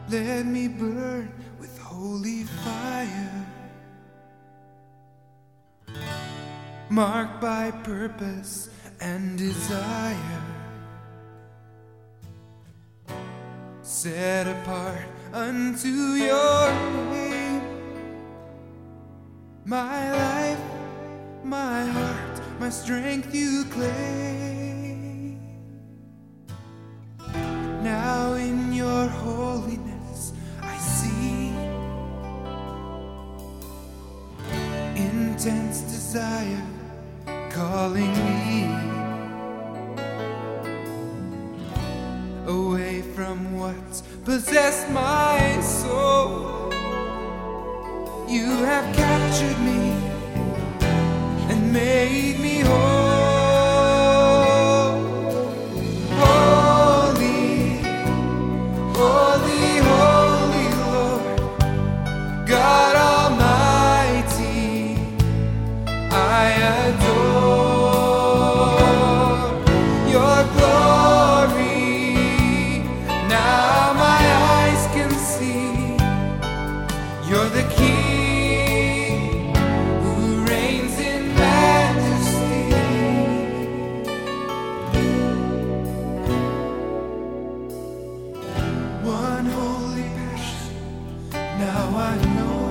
Let me burn with holy fire, marked by purpose and desire, set apart unto your name. My life, my heart, my strength you claim. Now in your holiness I see intense desire calling me away from what's possessed my soul. You have captured me and made me whole. Holy, holy, holy Lord, God Almighty, I adore your glory. Now my eyes can see you're the King who reigns in majesty. One holy passion, now I know